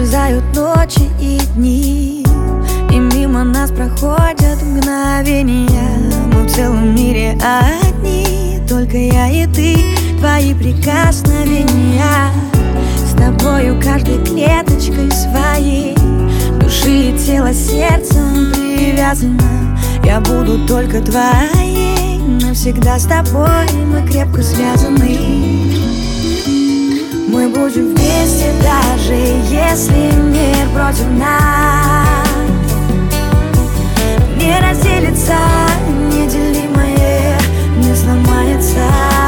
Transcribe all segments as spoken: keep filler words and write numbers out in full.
исчезают ночи и дни, и мимо нас проходят мгновения. Мы в целом мире одни, только я и ты, твои прикосновения. С тобою каждой клеточкой своей души и тела сердцем привязано. Я буду только твоей, навсегда с тобой мы крепко связаны. Мы будем вместе, даже если мир против нас. Не разделится неделимое, не сломается.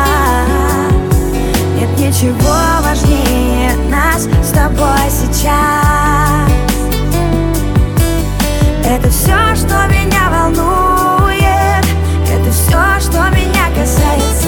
Нет ничего важнее нас с тобой сейчас. Это все, что меня волнует, это все, что меня касается.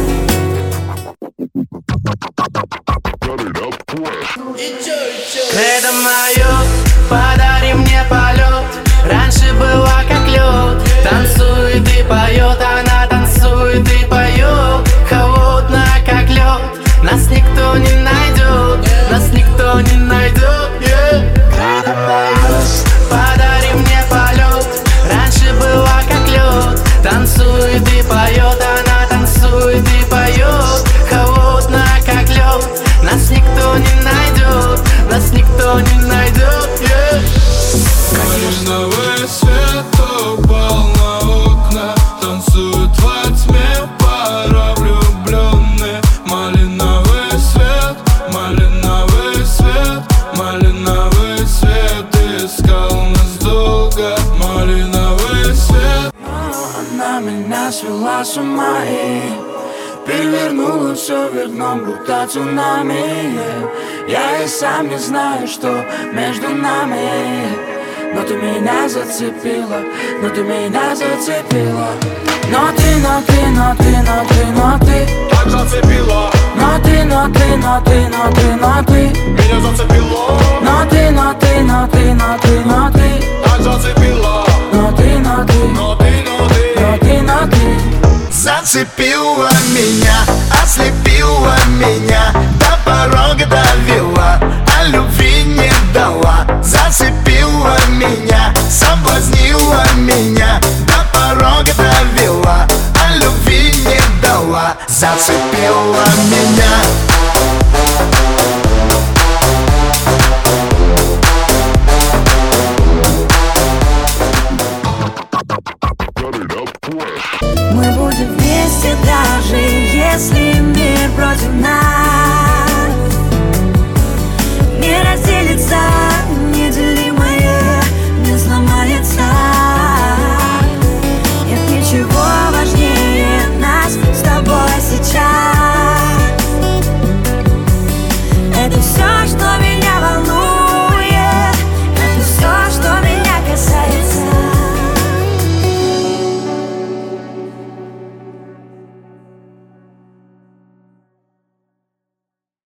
Кредо мое, подари мне полет. Раньше была как лед. Танцует и поет, она танцует и поет. Холодная как лед. Нас никто не найдет, нас никто не найдет, yeah. Кредо мое, подари мне полет. Раньше была как лед. Танцует и поет, она танцует и поет. Холодная как лед. Нас никто не найдет, нас никто не найдет, yeah. Малиновый свет упал на окна, танцуют во тьме пара влюбленные. Малиновый свет, малиновый свет, малиновый свет искал нас долго. Малиновый свет. Она меня свела с ума и перевернула все вверх дном, будто цунами. Я и сам не знаю, что между нами. Но ты меня зацепила, но ты меня зацепила. Но ты, но ты, но ты, но ты, но ты так зацепила. Но ты, но ты, но ты, но ты, но ты меня зацепила. Но ты, но ты, но ты, но ты, но ты так зацепила. Но ты, но ты, но ты, но ты, но ты, но ты зацепила меня, ослепила меня, до порога довела, а любви не дала. Зацепила меня, соблазнила меня, до порога довела, а любви не дала. Зацепила меня.